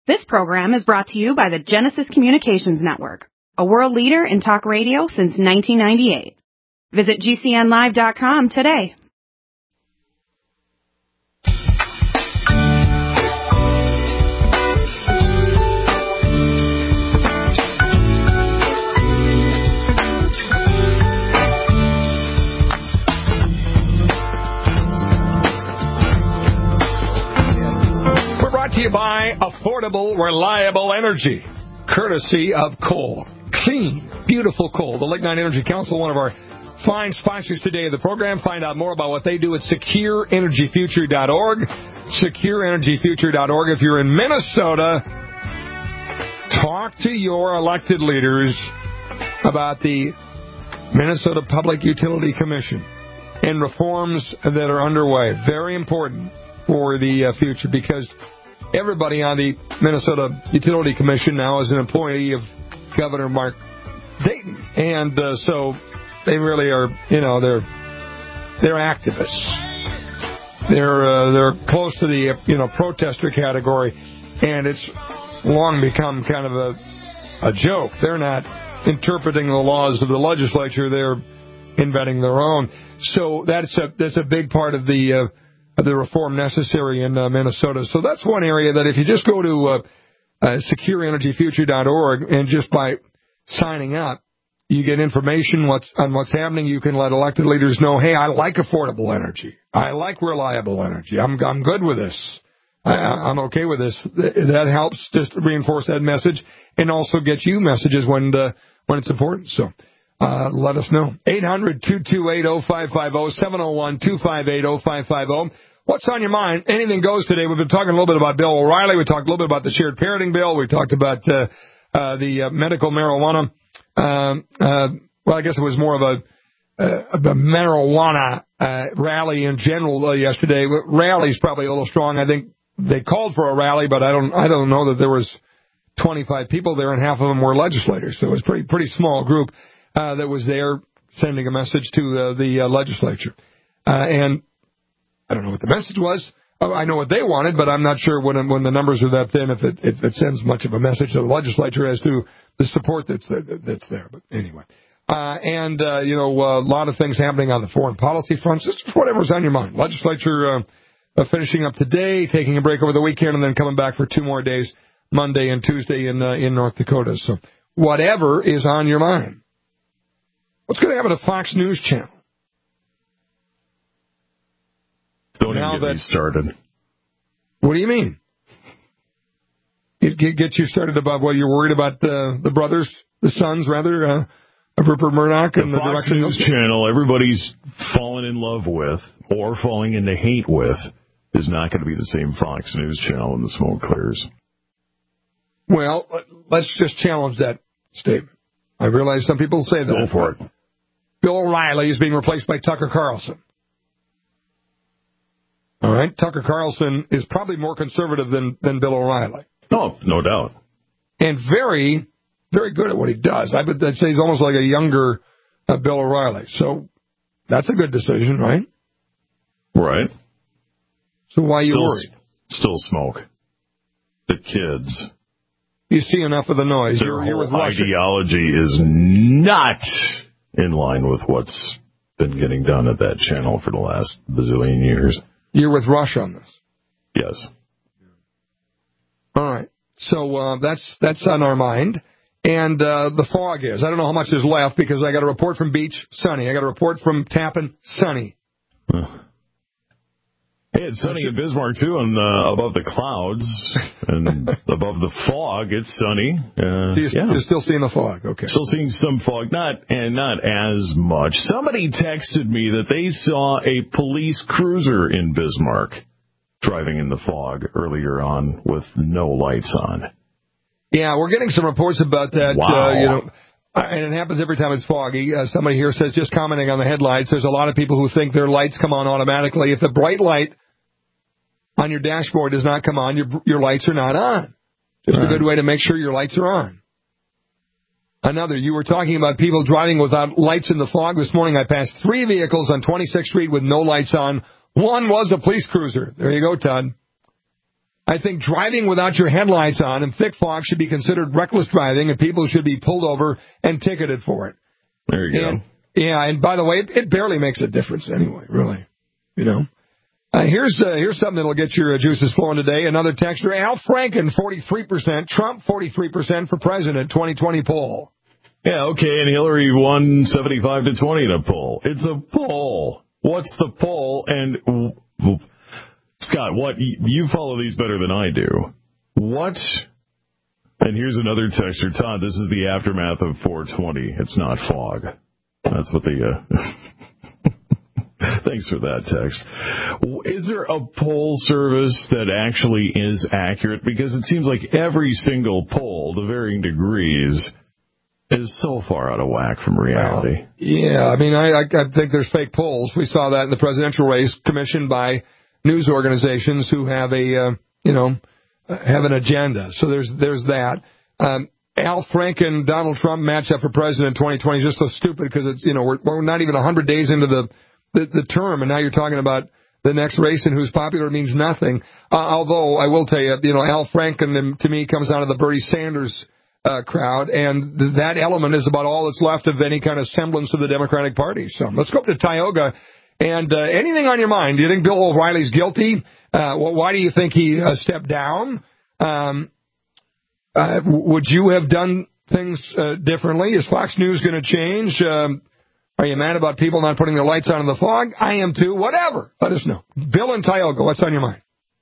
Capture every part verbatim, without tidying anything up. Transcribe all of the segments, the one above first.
This program is brought to you by the Genesis Communications Network, a world leader in talk radio since nineteen ninety-eight. Visit G C N live dot com today. To you by affordable, reliable energy, courtesy of coal. Clean, beautiful coal. The Lignite Energy Council, one of our fine sponsors today of the program. Find out more about what they do at secure energy future dot org. secure energy future dot org. If you're in Minnesota, talk to your elected leaders about the Minnesota Public Utility Commission and reforms that are underway. Very important for the uh, future, because everybody on the Minnesota Utility Commission now is an employee of Governor Mark Dayton. And uh, so they really are, you know, they're they're activists. They're uh, they're close to the, you know, protester category, and it's long become kind of a a joke. They're not interpreting the laws of the legislature. They're inventing their own. So that's a that's a big part of the uh, the reform necessary in uh, Minnesota. So that's one area that if you just go to uh, uh, secure energy future dot org and just by signing up, you get information what's, on what's happening. You can let elected leaders know, hey, I like affordable energy. I like reliable energy. I'm I'm good with this. I, I'm okay with this. That helps just reinforce that message and also get you messages when uh, when it's important. So uh, let us know. eight hundred, two two eight, oh five five oh, seven oh one, two five eight, oh five five oh. What's on your mind? Anything goes today. We've been talking a little bit about Bill O'Reilly. We talked a little bit about the shared parenting bill. We talked about uh, uh, the uh, medical marijuana. Um, uh, well, I guess it was more of a, uh, a marijuana uh, rally in general uh, yesterday. Rally's probably a little strong. I think they called for a rally, but I don't I don't know that there was twenty-five people there, and half of them were legislators. So it was a pretty, pretty small group uh, that was there sending a message to uh, the uh, legislature. Uh, and I don't know what the message was. Oh, I know what they wanted, but I'm not sure when when the numbers are that thin if it, if it sends much of a message to the legislature as to the support that's there, that's there. But anyway, uh, and uh, you know, a lot of things happening on the foreign policy front. Just whatever's on your mind. Legislature uh, uh, finishing up today, taking a break over the weekend, and then coming back for two more days, Monday and Tuesday in uh, in North Dakota. So whatever is on your mind. What's going to happen to Fox News Channel? Don't even get me started. What do you mean? Get, get, get you started about what you're worried about uh, the brothers, the sons, rather, uh, of Rupert Murdoch and the, the Fox direction News Channel everybody's fallen in love with or falling into hate with is not going to be the same Fox News Channel when the smoke clears. Well, let's just challenge that statement. I realize some people say that. Go for it. Bill O'Reilly is being replaced by Tucker Carlson. All right, Tucker Carlson is probably more conservative than, than Bill O'Reilly. Oh, no doubt. And very, very good at what he does. I would say he's almost like a younger uh, Bill O'Reilly. So that's a good decision, right? Right. So why are you still, worried? Still smoke. The kids. You see enough of the noise. Their you're, you're with whole Russia. ideology is not in line with what's been getting done at that channel for the last bazillion years. You're with Russia on this? Yes. All right. So uh, that's that's on our mind. And uh, the fog is. I don't know how much is left because I got a report from Beach, sunny. I got a report from Tappan, sunny. Huh. Hey, it's sunny in Bismarck, too, and uh, above the clouds and above the fog, it's sunny. Uh, so you're, yeah. you're still seeing the fog, okay. Still seeing some fog, not and not as much. Somebody texted me that they saw a police cruiser in Bismarck driving in the fog earlier on with no lights on. Yeah, we're getting some reports about that. Wow. Uh, you know, and it happens every time it's foggy. Uh, somebody here says, just commenting on the headlights, there's a lot of people who think their lights come on automatically. If the bright light on your dashboard does not come on, your your lights are not on. Just right. A good way to make sure your lights are on. Another, you were talking about people driving without lights in the fog. This morning I passed three vehicles on twenty-sixth Street with no lights on. One was a police cruiser. There you go, Todd. I think driving without your headlights on in thick fog should be considered reckless driving, and people should be pulled over and ticketed for it. There you and, go. Yeah, and by the way, it, it barely makes a difference anyway, really. You know. Uh, here's uh, here's something that'll get your uh, juices flowing today. Another texter, Al Franken, forty-three percent. Trump, forty-three percent for president, twenty twenty poll. Yeah, okay, and Hillary won seventy-five to twenty in a poll. It's a poll. What's the poll? And, Scott, what you follow these better than I do. What? And here's another texter, Todd, this is the aftermath of four twenty. It's not fog. That's what the... Uh, Thanks for that text. Is there a poll service that actually is accurate? Because it seems like every single poll, to varying degrees, is so far out of whack from reality. Well, yeah, I mean, I, I think there's fake polls. We saw that in the presidential race commissioned by news organizations who have a, uh, you know, have an agenda. So there's there's that. Um, Al Franken, Donald Trump matchup for president twenty twenty is just so stupid because it's, you know, we're, we're not even one hundred days into the The, the term, and now you're talking about the next race and who's popular means nothing. Uh, although I will tell you, you know, Al Franken to me comes out of the Bernie Sanders uh, crowd, and th- that element is about all that's left of any kind of semblance of the Democratic Party. So let's go up to Tioga. And uh, anything on your mind? Do you think Bill O'Reilly's guilty? Uh, well, why do you think he uh, stepped down? Um, uh, would you have done things uh, differently? Is Fox News going to change? Um, Are you mad about people not putting their lights on in the fog? I am too. Whatever. Let us know. Bill and Tioga, what's on your mind?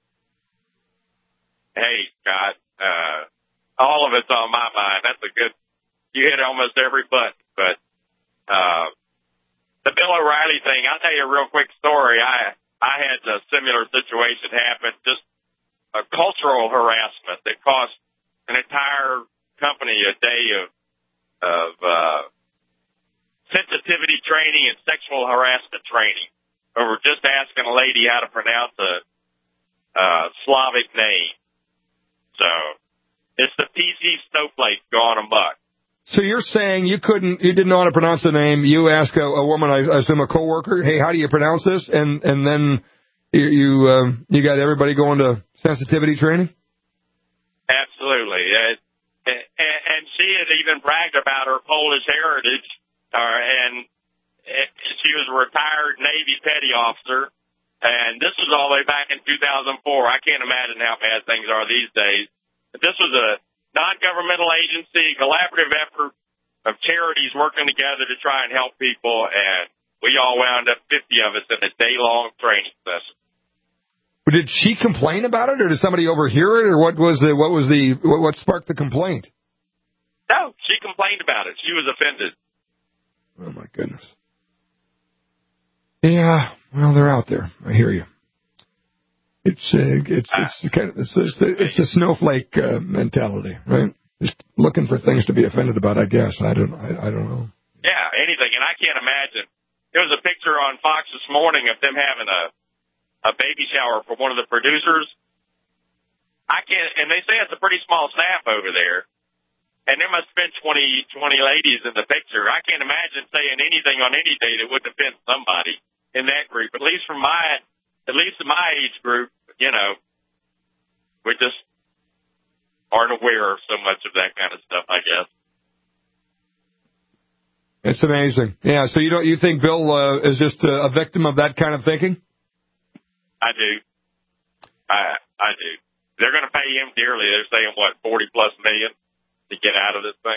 Hey, Scott. Uh, all of it's on my mind. That's a good, you hit almost every button. But uh, the Bill O'Reilly thing, I'll tell you a real quick story. I, I had a similar situation happen, just a cultural harassment that cost an entire company a day of, of uh, sensitivity training and sexual harassment training over just asking a lady how to pronounce a uh, Slavic name. So it's the P C snowflake going amok. So you're saying you couldn't, you didn't know how to pronounce the name. You ask a, a woman, I assume a coworker, hey, how do you pronounce this? And and then you you, um, you got everybody going to sensitivity training? Absolutely. Uh, and, and she had even bragged about her Polish heritage. Uh, and it, she was a retired Navy petty officer, and this was all the way back in two thousand four. I can't imagine how bad things are these days. But this was a non-governmental agency, collaborative effort of charities working together to try and help people, and we all wound up, fifty of us, in a day-long training session. Did she complain about it, or did somebody overhear it, or what was the what was the what, what sparked the complaint? No, she complained about it. She was offended. Oh, my goodness. Yeah, well, they're out there. I hear you. It's uh, it's it's kind of it's it's, it's a snowflake uh, mentality, right? Just looking for things to be offended about, I guess. I don't I, I don't know. Yeah, anything, and I can't imagine. There was a picture on Fox this morning of them having a a baby shower for one of the producers. I can't, and they say it's a pretty small staff over there. And there must have been twenty, twenty ladies in the picture. I can't imagine saying anything on any day that wouldn't offend somebody in that group. At least from my, at least in my age group, you know, we just aren't aware of so much of that kind of stuff, I guess. It's amazing. Yeah. So you don't, you think Bill uh, is just a victim of that kind of thinking? I do. I I do. They're going to pay him dearly. They're saying what, forty plus million. To get out of this thing?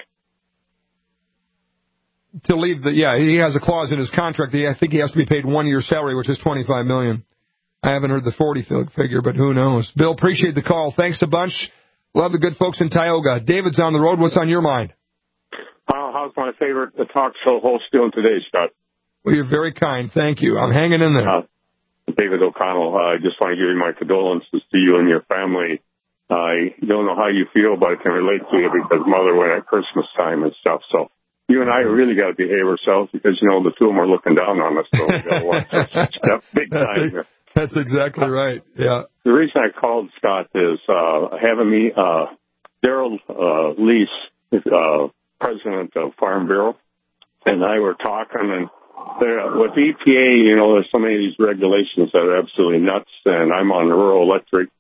To leave the, yeah, he has a clause in his contract. I think he has to be paid one year's salary, which is twenty-five million dollars. I haven't heard the forty figure, but who knows? Bill, appreciate the call. Thanks a bunch. Love the good folks in Tioga. David's on the road. What's on your mind? Uh, how's my favorite the talk show host doing today, Scott? Well, you're very kind. Thank you. I'm hanging in there. Uh, David O'Connell, uh, I just want to give you my condolences to you and your family. I don't know how you feel, but I can relate to you because Mother went at Christmas time and stuff. So you and I really got to behave ourselves because, you know, the two of them are looking down on us. So we got to watch this stuff big time. That's exactly right. Yeah. The reason I called, Scott, is uh, having me, uh, Daryl uh, Lease, uh, president of Farm Bureau, and I were talking, and there, with E P A, you know, there's so many of these regulations that are absolutely nuts, and I'm on rural electric.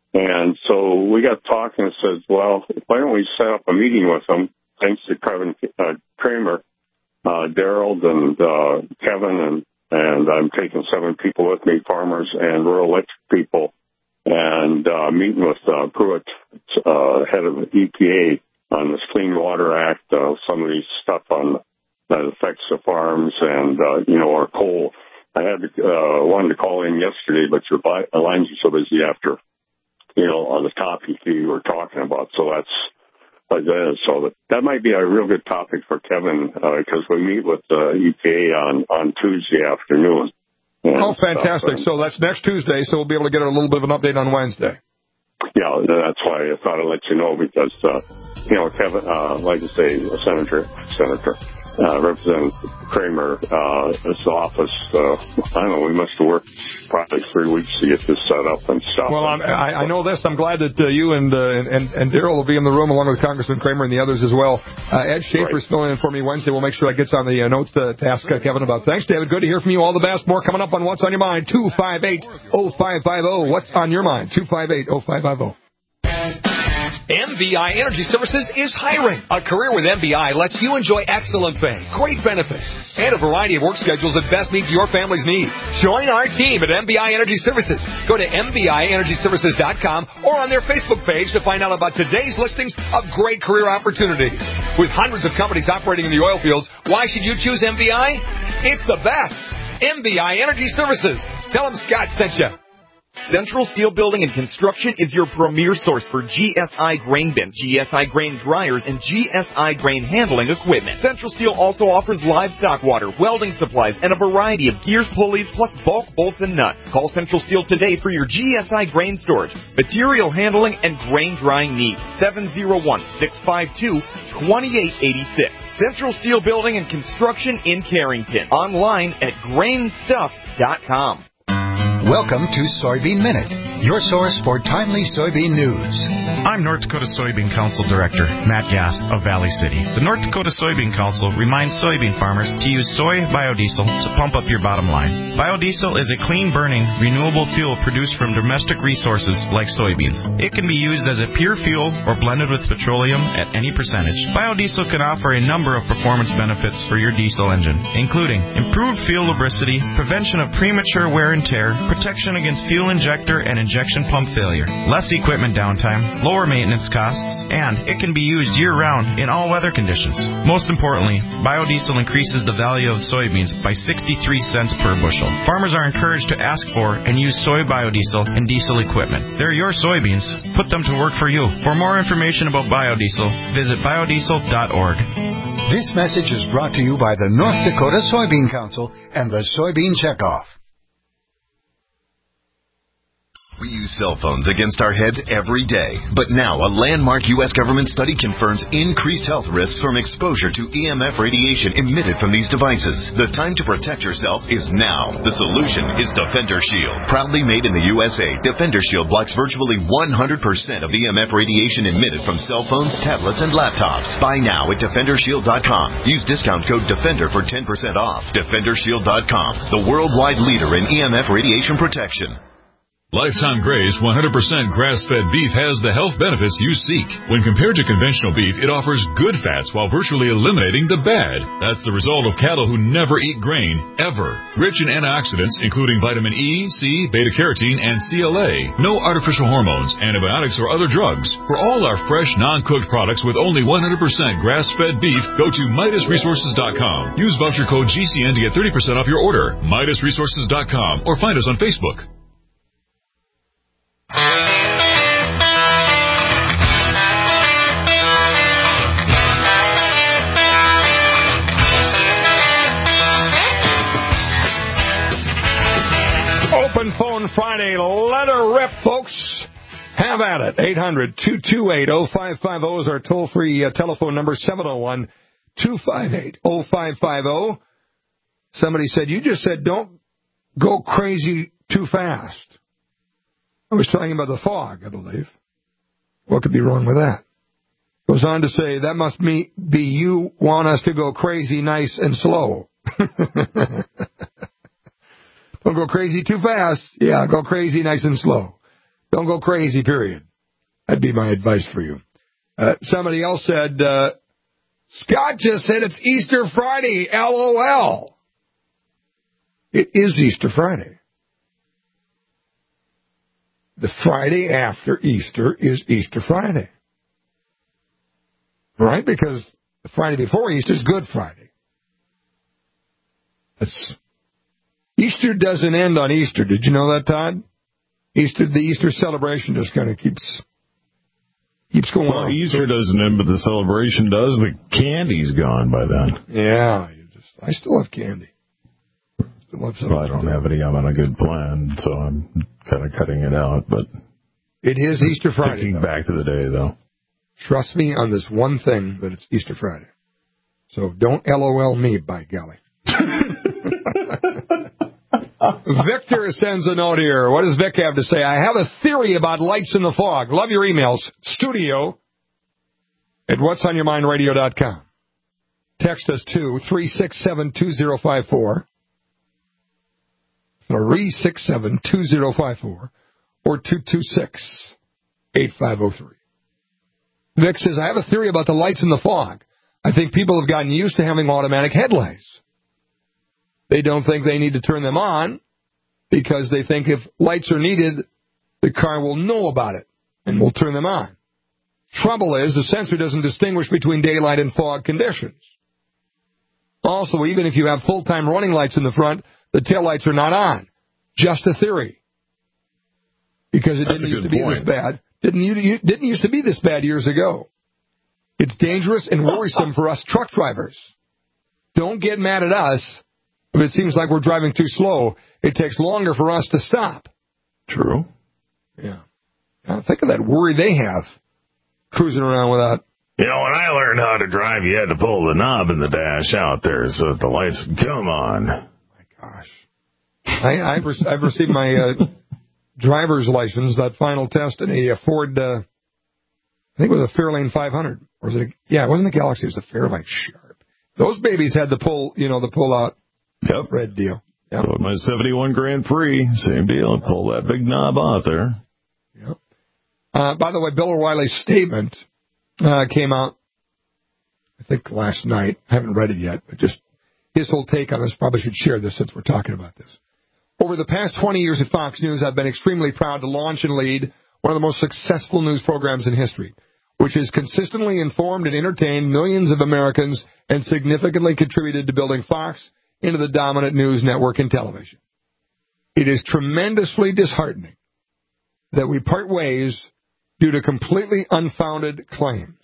And so we got talking and said, well, why don't we set up a meeting with them? Thanks to Kevin uh, Kramer, uh, Daryl, and uh, Kevin, and, and I'm taking seven people with me, farmers and rural electric people, and uh, meeting with uh, Pruitt, uh, head of E P A, on this Clean Water Act, uh, some of these stuff on that affects the farms and, uh, you know, our coal. I had uh, wanted to call in yesterday, but your lines are so busy after, you know, on the topic you were talking about. So that's like that. So that, that might be a real good topic for Kevin because uh, we meet with uh, E P A on, on Tuesday afternoon. Oh, fantastic. Stuff. So that's next Tuesday, so we'll be able to get a little bit of an update on Wednesday. Yeah, that's why I thought I'd let you know because, uh, you know, Kevin, uh, like I say, Senator, Senator, uh, Representative Kramer, uh, his office, uh, I don't know, we must have worked probably three weeks to get this set up and stuff. Well, I'm, I, I know this. I'm glad that uh, you and, uh, and, and Daryl will be in the room along with Congressman Kramer and the others as well. Uh, Ed Schaefer's right. filling in for me Wednesday. We'll make sure that gets on the uh, notes to, to ask uh, Kevin about. Thanks, David. Good to hear from you. All the best. More coming up on What's on Your Mind. two five eight, oh five five oh. What's on your mind? two five eight, oh five five oh. M B I Energy Services is hiring. A career with M B I lets you enjoy excellent pay, great benefits, and a variety of work schedules that best meet your family's needs. Join our team at M B I Energy Services. Go to M B I energy services dot com or on their Facebook page to find out about today's listings of great career opportunities. With hundreds of companies operating in the oil fields, why should you choose M B I? It's the best. M B I Energy Services. Tell them Scott sent you. Central Steel Building and Construction is your premier source for G S I grain bins, G S I grain dryers, and G S I grain handling equipment. Central Steel also offers livestock water, welding supplies, and a variety of gears, pulleys, plus bulk bolts and nuts. Call Central Steel today for your G S I grain storage, material handling, and grain drying needs. seven oh one, six five two, two eight eight six. Central Steel Building and Construction in Carrington. Online at grain stuff dot com. Welcome to Soybean Minute, your source for timely soybean news. I'm North Dakota Soybean Council Director Matt Gass of Valley City. The North Dakota Soybean Council reminds soybean farmers to use soy biodiesel to pump up your bottom line. Biodiesel is a clean-burning, renewable fuel produced from domestic resources like soybeans. It can be used as a pure fuel or blended with petroleum at any percentage. Biodiesel can offer a number of performance benefits for your diesel engine, including improved fuel lubricity, prevention of premature wear and tear, protection against fuel injector and injection pump failure, less equipment downtime, lower maintenance costs, and it can be used year-round in all weather conditions. Most importantly, biodiesel increases the value of soybeans by sixty-three cents per bushel. Farmers are encouraged to ask for and use soy biodiesel in diesel equipment. They're your soybeans. Put them to work for you. For more information about biodiesel, visit biodiesel dot org. This message is brought to you by the North Dakota Soybean Council and the Soybean Checkoff. We use cell phones against our heads every day. But now, a landmark U S government study confirms increased health risks from exposure to E M F radiation emitted from these devices. The time to protect yourself is now. The solution is Defender Shield. Proudly made in the U S A, Defender Shield blocks virtually one hundred percent of E M F radiation emitted from cell phones, tablets, and laptops. Buy now at defender shield dot com. Use discount code DEFENDER for ten percent off. defender shield dot com, the worldwide leader in E M F radiation protection. Lifetime Gray's one hundred percent grass-fed beef has the health benefits you seek. When compared to conventional beef, it offers good fats while virtually eliminating the bad. That's the result of cattle who never eat grain, ever. Rich in antioxidants, including vitamin E, C, beta-carotene, and C L A. No artificial hormones, antibiotics, or other drugs. For all our fresh, non-cooked products with only one hundred percent grass-fed beef, go to Midas Resources dot com. Use voucher code G C N to get thirty percent off your order. Midas Resources dot com or find us on Facebook. Open Phone Friday. Let her rip, folks. Have at it. eight hundred, two two eight, oh five five oh is our toll-free uh, telephone number, seven oh one, two five eight, oh five five oh. Somebody said, you just said don't go crazy too fast. I was talking about the fog, I believe. What could be wrong with that? Goes on to say, that must be you want us to go crazy, nice, and slow. Don't go crazy too fast. Yeah, go crazy, nice, and slow. Don't go crazy, period. That'd be my advice for you. Uh, somebody else said, uh, Scott just said it's Easter Friday, LOL. It is Easter Friday. The Friday after Easter is Easter Friday. Right? Because the Friday before Easter is Good Friday. That's, Easter doesn't end on Easter. Did you know that, Todd? Easter, the Easter celebration just kind of keeps keeps going well, on. Easter doesn't end, but the celebration does. The candy's gone by then. Yeah, you just I still have candy. Still have some. Well, I don't have any. I'm on a good plan, so I'm kind of cutting it out. But it is Easter Friday. Thinking back to the day, though. Trust me on this one thing that it's Easter Friday. So don't LOL me, by golly. Victor sends a note here. What does Vic have to say? I have a theory about lights in the fog. Love your emails. Studio at whats on your mind radio dot com. Text us to three six seven, two zero five four. three six seven, two zero five four. Or two two six, eight five zero three. Vic says, I have a theory about the lights in the fog. I think people have gotten used to having automatic headlights. They don't think they need to turn them on because they think if lights are needed, the car will know about it and will turn them on. Trouble is, the sensor doesn't distinguish between daylight and fog conditions. Also, even if you have full-time running lights in the front, the taillights are not on. Just a theory. Because it That's didn't used to point. be this bad. Didn't, you, didn't used to be this bad years ago. It's dangerous and worrisome for us truck drivers. Don't get mad at us if it seems like we're driving too slow. It takes longer for us to stop. True. Yeah. Now, think of that worry they have cruising around without. You know, when I learned how to drive, you had to pull the knob in the dash out there so that the lights would come on. My gosh. I, I've, re- I've received my uh, driver's license, that final test, in a Ford, uh, I think it was a Fairlane five hundred. Or was it a, yeah, it wasn't a Galaxy, it was a Fairlane Sharp. Those babies had the pull, you know, the pull out yep. red deal. Yep. So my seventy-one Grand Prix, same deal. Pull that big knob out there. Yep. Uh, by the way, Bill O'Reilly's statement uh, came out, I think, last night. I haven't read it yet, but just his whole take on this. Probably should share this since we're talking about this. Over the past twenty years at Fox News, I've been extremely proud to launch and lead one of the most successful news programs in history, which has consistently informed and entertained millions of Americans and significantly contributed to building Fox into the dominant news network in television. It is tremendously disheartening that we part ways due to completely unfounded claims.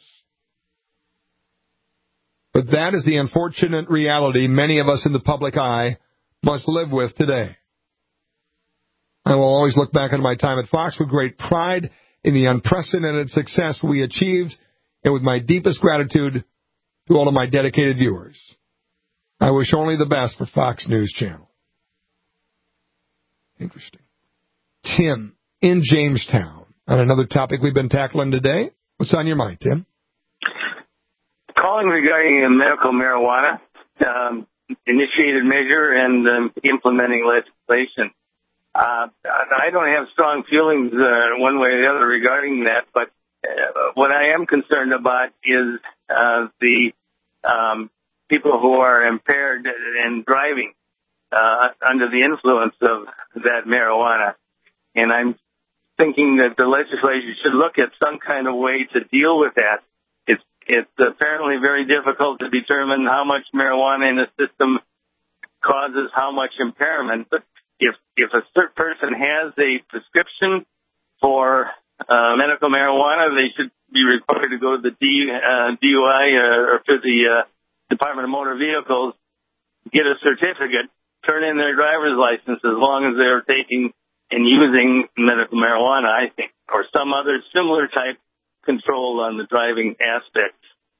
But that is the unfortunate reality many of us in the public eye must live with today. I will always look back on my time at Fox with great pride in the unprecedented success we achieved and with my deepest gratitude to all of my dedicated viewers. I wish only the best for Fox News Channel. Interesting. Tim, in Jamestown, on another topic we've been tackling today. What's on your mind, Tim? Calling regarding medical marijuana, um, initiated measure and um, implementing legislation. Uh, I don't have strong feelings uh, one way or the other regarding that, but uh, what I am concerned about is uh, the um, people who are impaired in driving uh, under the influence of that marijuana. And I'm thinking that the legislature should look at some kind of way to deal with that. It's, it's apparently very difficult to determine how much marijuana in the system causes how much impairment, but If if a certain person has a prescription for uh, medical marijuana, they should be required to go to the D, uh, D U I uh, or to the uh, Department of Motor Vehicles, get a certificate, turn in their driver's license as long as they're taking and using medical marijuana, I think, or some other similar type control on the driving aspect.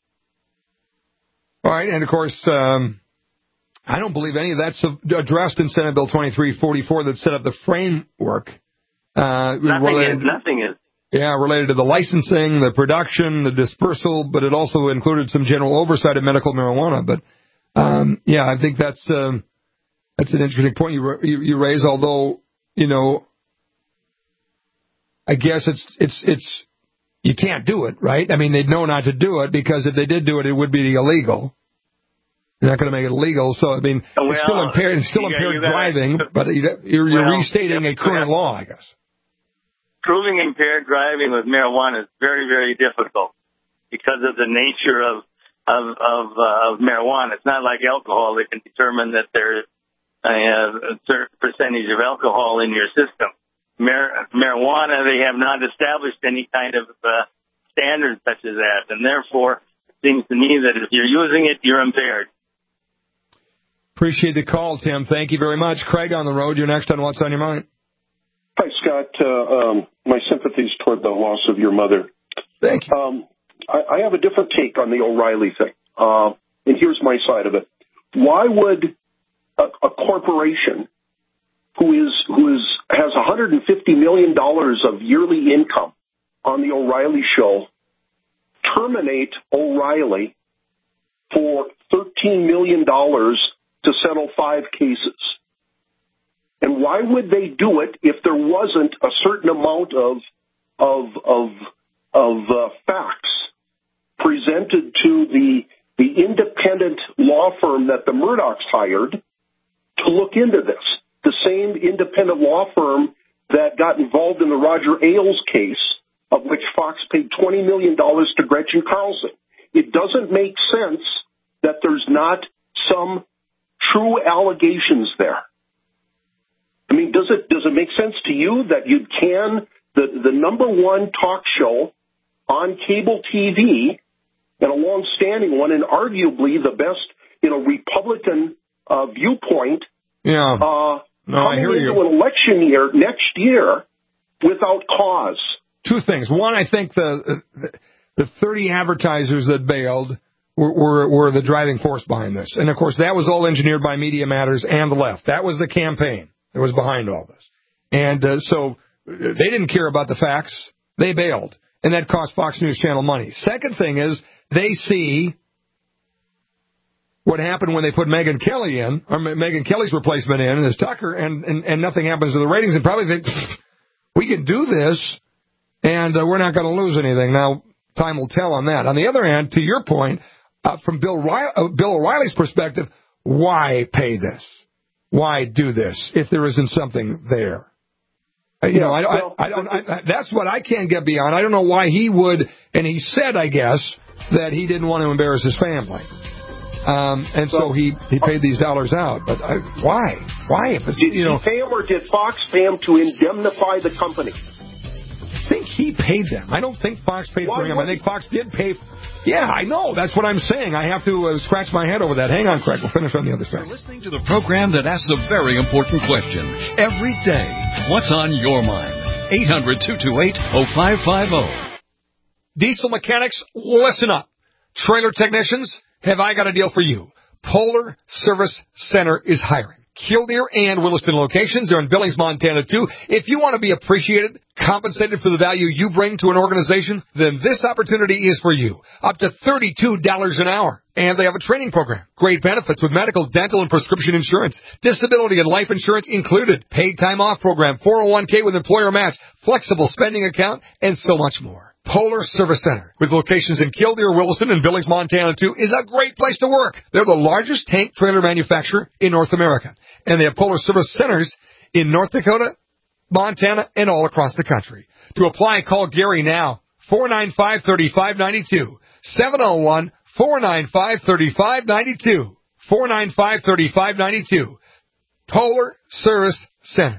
All right, and of course, um I don't believe any of that's addressed in Senate Bill twenty-three forty-four that set up the framework. Uh, nothing related, is. Nothing is. Yeah, related to the licensing, the production, the dispersal, but it also included some general oversight of medical marijuana. But, um, yeah, I think that's um, that's an interesting point you, you, you raise, although, you know, I guess it's it's it's you can't do it, right? I mean, they'd know not to do it because if they did do it, it would be illegal. You're not going to make it illegal, so I mean, well, it's still impaired. It's still impaired gotta, driving, but you're, you're well, restating a current law, I guess. Proving impaired driving with marijuana is very, very difficult because of the nature of of of, uh, of marijuana. It's not like alcohol; they can determine that there's a, a certain percentage of alcohol in your system. Mar- marijuana, they have not established any kind of uh, standard such as that, and therefore, it seems to me that if you're using it, you're impaired. Appreciate the call, Tim. Thank you very much. Craig on the road. You're next on What's on Your Mind. Hi, Scott. Uh, um, my sympathies toward the loss of your mother. Thank you. Um, I, I have a different take on the O'Reilly thing, uh, and here's my side of it. Why would a, a corporation who is who is has one hundred fifty million dollars of yearly income on the O'Reilly show terminate O'Reilly for thirteen million dollars to settle five cases? And why would they do it if there wasn't a certain amount of of of of uh, facts presented to the the independent law firm that the Murdochs hired to look into this? The same independent law firm that got involved in the Roger Ailes case, of which Fox paid twenty million dollars to Gretchen Carlson. It doesn't make sense that there's not some true allegations there. I mean, does it does it make sense to you that you can, the, the number one talk show on cable T V, and a long-standing one, and arguably the best, you know, Republican uh, viewpoint, yeah. uh, no, I hear coming into you. an election year next year without cause? Two things. One, I think the the thirty advertisers that bailed were, were, were the driving force behind this. And, of course, that was all engineered by Media Matters and the left. That was the campaign that was behind all this. And uh, so they didn't care about the facts. They bailed. And that cost Fox News Channel money. Second thing is they see what happened when they put Megyn Kelly in, or Megyn Kelly's replacement in as Tucker, and, and, and nothing happens to the ratings. And probably think, we can do this, and uh, we're not going to lose anything. Now, time will tell on that. On the other hand, to your point, uh, from Bill, Riley, uh, Bill O'Reilly's perspective, why pay this? Why do this if there isn't something there? Uh, you yeah, know, I, well, I, I don't. I, that's what I can't get beyond. I don't know why he would. And he said, I guess, that he didn't want to embarrass his family, um, and so he, he paid these dollars out. But I, why? Why? If it's, did you know, he pay him, or did Fox pay him to indemnify the company? I think he paid them. I don't think Fox paid Why for him. I think Fox did pay. Yeah, I know. That's what I'm saying. I have to uh, scratch my head over that. Hang on, Craig. We'll finish on the other side. You're listening to the program that asks a very important question every day. What's on your mind? eight hundred, two two eight, oh five five oh. Diesel mechanics, listen up. Trailer technicians, have I got a deal for you? Polar Service Center is hiring. Killdeer and Williston locations. They're in Billings, Montana, too. If you want to be appreciated, compensated for the value you bring to an organization, then this opportunity is for you. Up to thirty-two dollars an hour. And they have a training program. Great benefits with medical, dental, and prescription insurance. Disability and life insurance included. Paid time off program, four oh one k with employer match, flexible spending account, and so much more. Polar Service Center, with locations in Killdeer, Williston, and Billings, Montana, too, is a great place to work. They're the largest tank trailer manufacturer in North America. And they have Polar Service Centers in North Dakota, Montana, and all across the country. To apply, call Gary now, four nine five, three five nine two, seven oh one, four nine five, three five nine two, four nine five, three five nine two. Polar Service Center.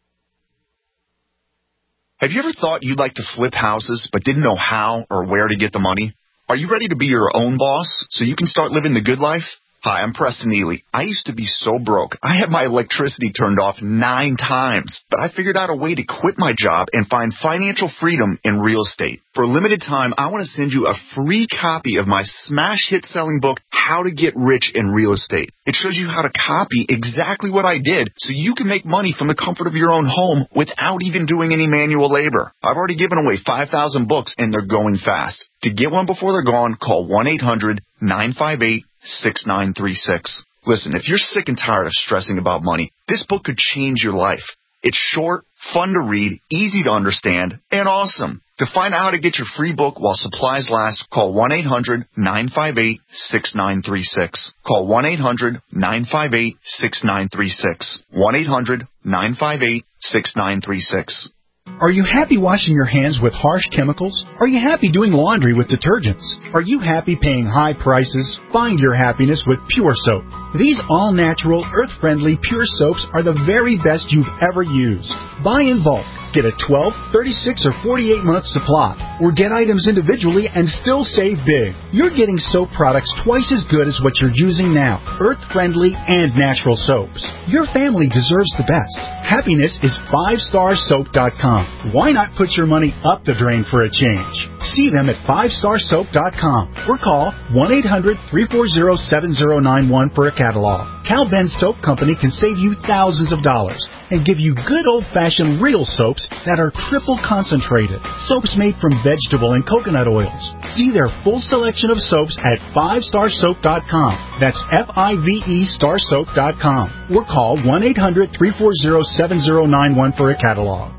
Have you ever thought you'd like to flip houses but didn't know how or where to get the money? Are you ready to be your own boss so you can start living the good life? Hi, I'm Preston Ely. I used to be so broke. I had my electricity turned off nine times, but I figured out a way to quit my job and find financial freedom in real estate. For a limited time, I want to send you a free copy of my smash hit selling book, How to Get Rich in Real Estate. It shows you how to copy exactly what I did so you can make money from the comfort of your own home without even doing any manual labor. I've already given away five thousand books and they're going fast. To get one before they're gone, call one eight hundred, nine five eight, six nine three six. Listen, if you're sick and tired of stressing about money, this book could change your life. It's short, fun to read, easy to understand, and awesome. To find out how to get your free book while supplies last, call one eight hundred nine five eight six nine three six. Call one eight hundred nine five eight six nine three six. one eight hundred nine five eight six nine three six. Are you happy washing your hands with harsh chemicals? Are you happy doing laundry with detergents? Are you happy paying high prices? Find your happiness with Pure Soap. These all-natural, earth-friendly Pure Soaps are the very best you've ever used. Buy in bulk. Get a twelve, thirty-six, or forty-eight month supply, or get items individually and still save big. You're getting soap products twice as good as what you're using now, earth-friendly and natural soaps. Your family deserves the best. Happiness is five star soap dot com. Why not put your money up the drain for a change? See them at five star soap dot com or call one eight hundred three four zero seven zero nine one for a catalog. Cal Ben Soap Company can save you thousands of dollars and give you good old-fashioned real soaps that are triple concentrated. Soaps made from vegetable and coconut oils. See their full selection of soaps at five star soap dot com. That's F I V E star soap dot com. Or call one eight hundred three four zero seven zero nine one for a catalog.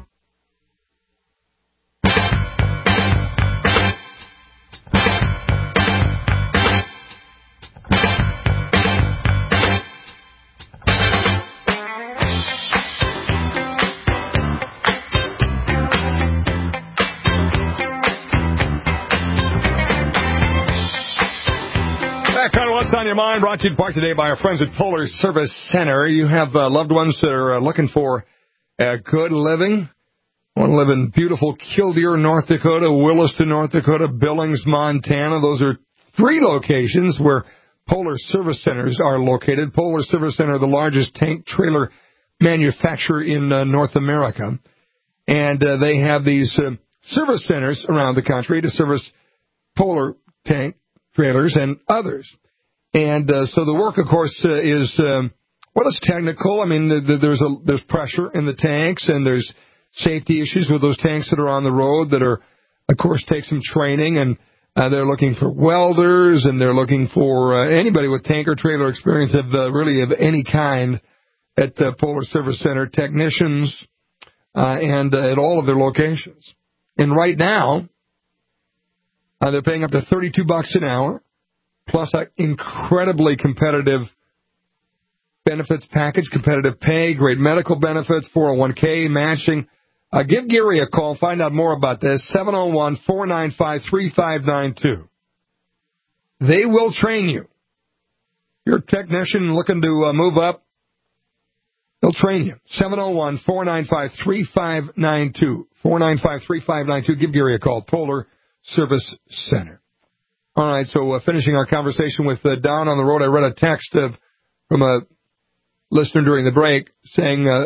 What's on your mind? Brought to you in part today by our friends at Polar Service Center. You have uh, loved ones that are uh, looking for uh, good living. Want to live in beautiful Killdeer, North Dakota, Williston, North Dakota, Billings, Montana. Those are three locations where Polar Service Centers are located. Polar Service Center, the largest tank trailer manufacturer in uh, North America. And uh, they have these uh, service centers around the country to service Polar tank trailers and others. And uh, so the work, of course, uh, is, um, well, it's technical. I mean, the, the, there's a, there's pressure in the tanks, and there's safety issues with those tanks that are on the road that are, of course, take some training. And uh, they're looking for welders, and they're looking for uh, anybody with tanker trailer experience of uh, really of any kind at uh, Polar Service Center, technicians, uh, and uh, at all of their locations. And right now, uh, they're paying up to thirty-two bucks an hour. Plus an incredibly competitive benefits package, competitive pay, great medical benefits, four oh one k matching. Uh, give Gary a call. Find out more about this. seven oh one, four nine five, three five nine two. They will train you. You're a technician looking to uh, move up. They'll train you. seven oh one, four nine five, three five nine two. four nine five, three five nine two. Give Gary a call. Polar Service Center. All right, so uh, finishing our conversation with uh, Don on the road, I read a text uh, from a listener during the break saying uh,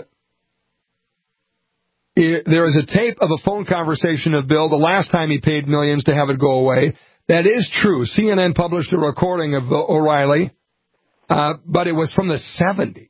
there is a tape of a phone conversation of Bill the last time he paid millions to have it go away. That is true. C N N published a recording of uh, O'Reilly, uh, but it was from the seventies.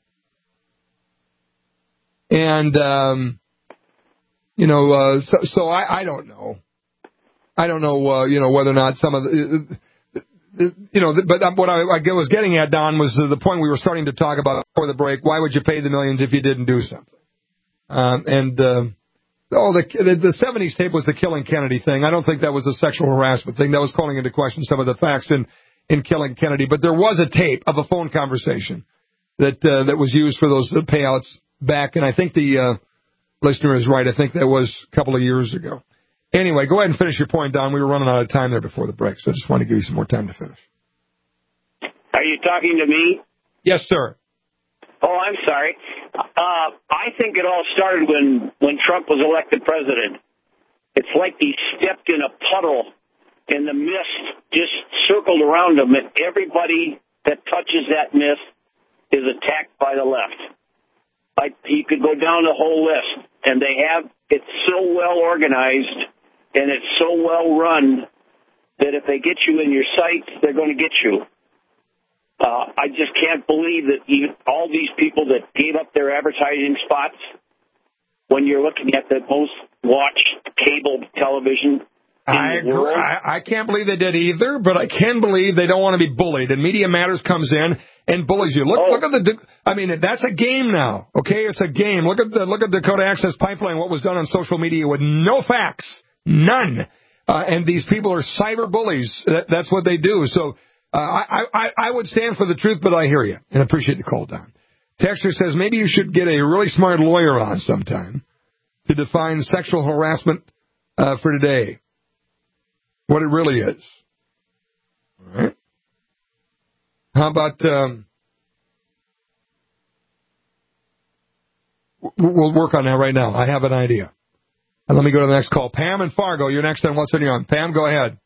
And, um, you know, uh, so, so I, I don't know. I don't know, uh, you know, whether or not some of the, you know, but what I, I was getting at, Don, was the point we were starting to talk about before the break. Why would you pay the millions if you didn't do something? Um, and, uh, oh, the, the, the seventies tape was the Killing Kennedy thing. I don't think that was a sexual harassment thing. That was calling into question some of the facts in, in Killing Kennedy. But there was a tape of a phone conversation that, uh, that was used for those payouts back. And I think the, uh, listener is right. I think that was a couple of years ago. Anyway, go ahead and finish your point, Don. We were running out of time there before the break, so I just wanted to give you some more time to finish. Are you talking to me? Yes, sir. Oh, I'm sorry. Uh, I think it all started when, when Trump was elected president. It's like he stepped in a puddle and the mist just circled around him, and everybody that touches that mist is attacked by the left. Like, you could go down the whole list, and they have, it's so well organized and it's so well run that if they get you in your sights, they're going to get you. Uh, I just can't believe that even all these people that gave up their advertising spots, when you're looking at the most watched cable television, I the agree. world. I, I can't believe they did either, but I can believe they don't want to be bullied. And Media Matters comes in and bullies you. Look, oh. look at the. I mean, that's a game now. Okay, it's a game. Look at the look at Dakota Access Pipeline. What was done on social media with no facts, none. Uh, and these people are cyber bullies. That, that's what they do. So uh, I, I I would stand for the truth, but I hear you and appreciate the call, Don. Texter says maybe you should get a really smart lawyer on sometime to define sexual harassment uh, for today. What it really is. All right. How about, um, we'll work on that right now. I have an idea. And let me go to the next call. Pam and Fargo, you're next on What's on Your Arm. Pam, go ahead.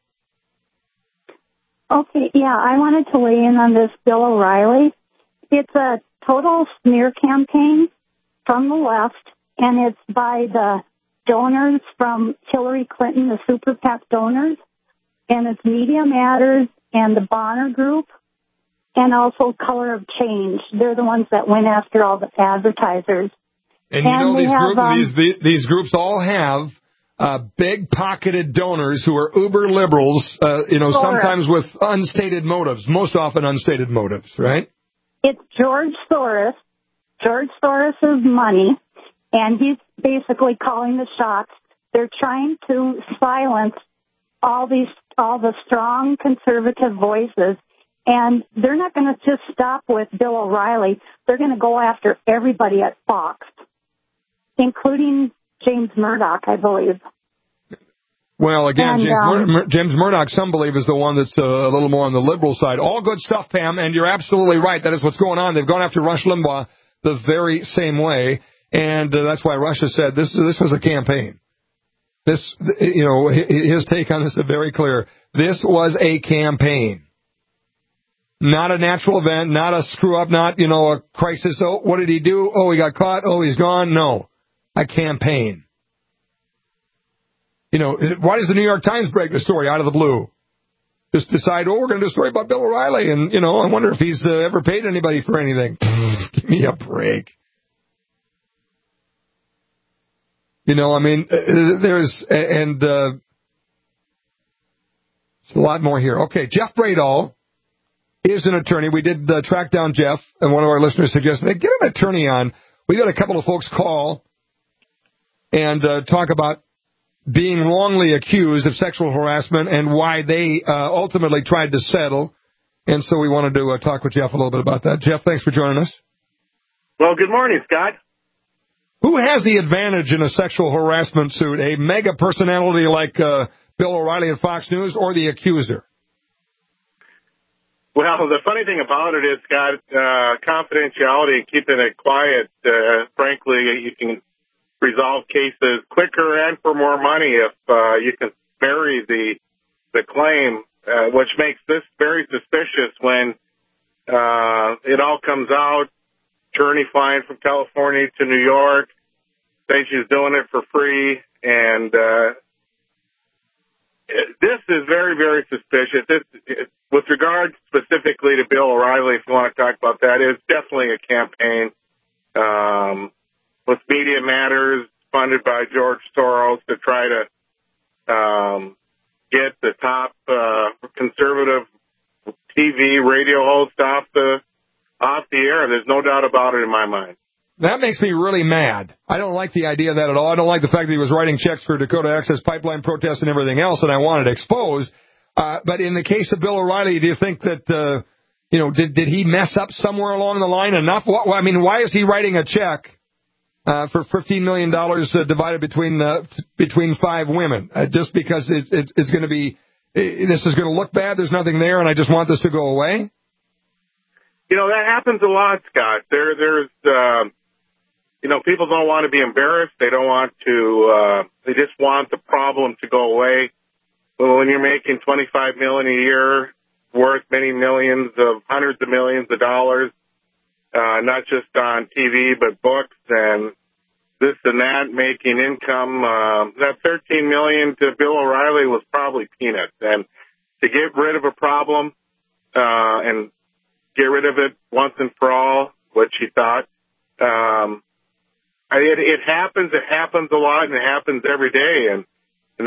Okay, yeah, I wanted to weigh in on this Bill O'Reilly. It's a total smear campaign from the left, and it's by the donors from Hillary Clinton, the Super PAC donors, and it's Media Matters and the Bonner Group, and also Color of Change. They're the ones that went after all the advertisers. And you and know, these, have, group, um, these, these groups all have uh, big-pocketed donors who are uber liberals, uh, you know, Correct. sometimes with unstated motives, most often unstated motives, right? It's George Soros, George Soros' money, and he's basically calling the shots. They're trying to silence all these, all the strong conservative voices, and they're not going to just stop with Bill O'Reilly. They're going to go after everybody at Fox, including James Murdoch, I believe. Well, again, And, James, um, Mur- James Murdoch, some believe, is the one that's uh, a little more on the liberal side. All good stuff, Pam, and you're absolutely right. That is what's going on. They've gone after Rush Limbaugh the very same way, and uh, that's why Rush has said this, this was a campaign. This, you know, his take on this is very clear. This was a campaign. Not a natural event, not a screw-up, not, you know, a crisis. Oh, what did he do? Oh, he got caught. Oh, he's gone. No. A campaign. You know, why does the New York Times break the story out of the blue? Just decide, oh, we're going to do a story about Bill O'Reilly, and, you know, I wonder if he's uh, ever paid anybody for anything. Give me a break. You know, I mean, there's, and uh, there's a lot more here. Okay, Jeff Bradall is an attorney. We did uh, track down Jeff, and one of our listeners suggested, hey, get an attorney on. We got a couple of folks call and uh, talk about being wrongly accused of sexual harassment and why they uh, ultimately tried to settle. And so we wanted to uh, talk with Jeff a little bit about that. Jeff, thanks for joining us. Well, good morning, Scott. Who has the advantage in a sexual harassment suit, a mega personality like uh, Bill O'Reilly at Fox News or the accuser? Well, the funny thing about it is, Scott, uh, confidentiality and keeping it quiet, uh, frankly, you can resolve cases quicker and for more money if uh, you can bury the the claim, uh, which makes this very suspicious when uh, it all comes out. Attorney flying from California to New York, saying she's doing it for free, and uh, this is very, very suspicious. This, it, with regard specifically to Bill O'Reilly, if you want to talk about that, it's definitely a campaign. Um, with Media Matters, funded by George Soros, to try to um, get the top uh, conservative T V, radio host off the off the air. There's no doubt about it in my mind. That makes me really mad. I don't like the idea of that at all. I don't like the fact that he was writing checks for Dakota Access Pipeline protests and everything else, and I wanted it exposed. Uh, but in the case of Bill O'Reilly, do you think that, uh, you know, did did he mess up somewhere along the line enough? What, I mean, why is he writing a check uh, for fifteen million dollars uh, divided between uh, between five women? Uh, just because it's, it's, it's going to be, this is going to look bad, there's nothing there, and I just want this to go away? You know, that happens a lot, Scott. There, there's, uh, you know, people don't want to be embarrassed. They don't want to, uh, they just want the problem to go away. Well, when you're making twenty-five million dollars a year, worth many millions of, hundreds of millions of dollars, uh, not just on T V, but books and this and that, making income, uh, that thirteen million dollars to Bill O'Reilly was probably peanuts. And to get rid of a problem, uh, and get rid of it once and for all, what she thought. Um, it, it happens. It happens a lot, and it happens every day. And, and that's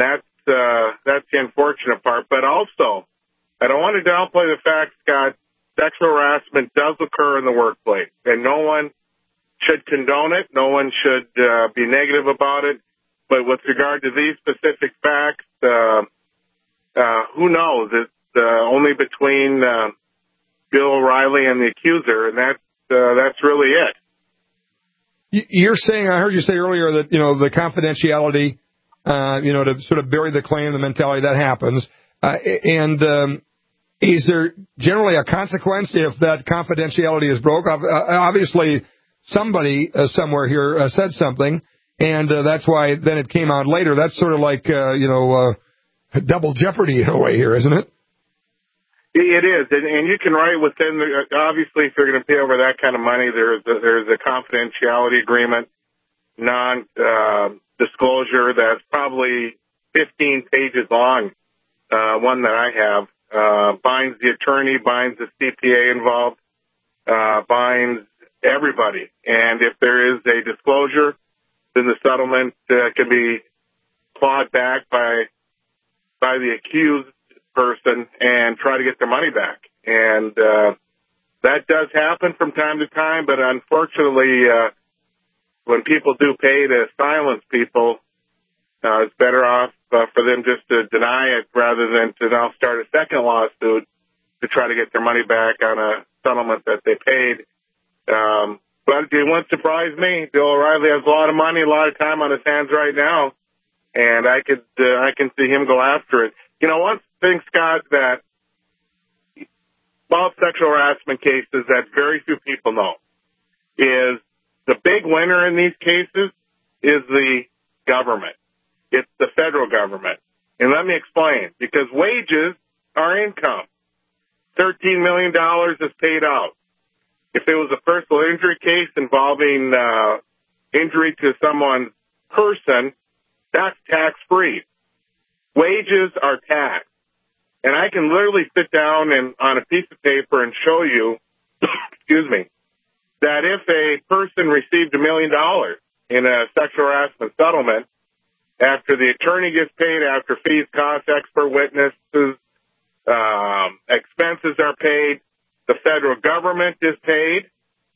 uh, that's the unfortunate part. But also, I don't want to downplay the fact, Scott, sexual harassment does occur in the workplace, and no one should condone it. No one should uh, be negative about it. But with regard to these specific facts, uh, uh, who knows? It's uh, only between uh, Bill O'Reilly and the accuser, and that's uh, that's really it. You're saying, I heard you say earlier that, you know, the confidentiality, uh, you know, to sort of bury the claim, the mentality that happens. Uh, and um, is there generally a consequence if that confidentiality is broke? Uh, obviously, somebody uh, somewhere here uh, said something, and uh, that's why then it came out later. That's sort of like, uh, you know, uh, double jeopardy in a way here, isn't it? It is, and, and you can write within the, obviously, if you're going to pay over that kind of money, there's a, there's a confidentiality agreement, non-disclosure uh, that's probably fifteen pages long, uh, one that I have, uh, binds the attorney, binds the C P A involved, uh, binds everybody. And if there is a disclosure, then the settlement uh, can be clawed back by by the accused person and try to get their money back. And uh, that does happen from time to time, but unfortunately, uh, when people do pay to silence people, uh, it's better off uh, for them just to deny it rather than to now start a second lawsuit to try to get their money back on a settlement that they paid. Um, but it won't surprise me. Bill O'Reilly has a lot of money, a lot of time on his hands right now, and I could uh, I can see him go after it. You know, one thing, Scott, that about sexual harassment cases that very few people know is the big winner in these cases is the government. It's the federal government. And let me explain, because wages are income. thirteen million dollars is paid out. If it was a personal injury case involving uh, injury to someone's person, that's tax-free. Wages are taxed. And I can literally sit down and on a piece of paper and show you, excuse me, that if a person received a million dollars in a sexual harassment settlement, after the attorney gets paid, after fees, costs, expert witnesses, um, expenses are paid, the federal government is paid,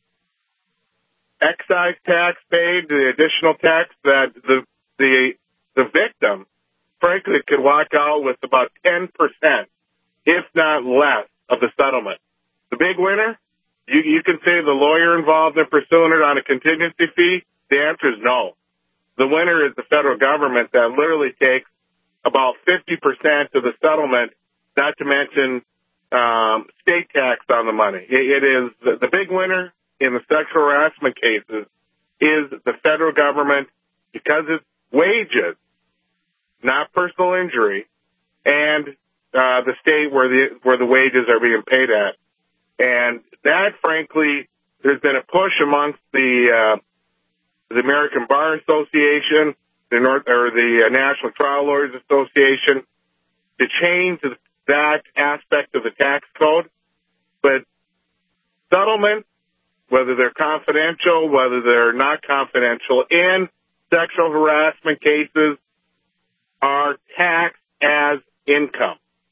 excise tax paid, the additional tax that the the the victim, frankly, could walk out with about ten percent, if not less, of the settlement. The big winner, you, you can say the lawyer involved in pursuing it on a contingency fee. The answer is no. The winner is the federal government that literally takes about fifty percent of the settlement, not to mention um, state tax on the money. It, it is the, the big winner in the sexual harassment cases is the federal government because it's wages, not personal injury, and uh, the state where the where the wages are being paid at. And that, frankly, there's been a push amongst the uh, the American Bar Association, the North or the uh, National Trial Lawyers Association, to change that aspect of the tax code. But settlements, whether they're confidential, whether they're not confidential, in sexual harassment cases, are taxed as income.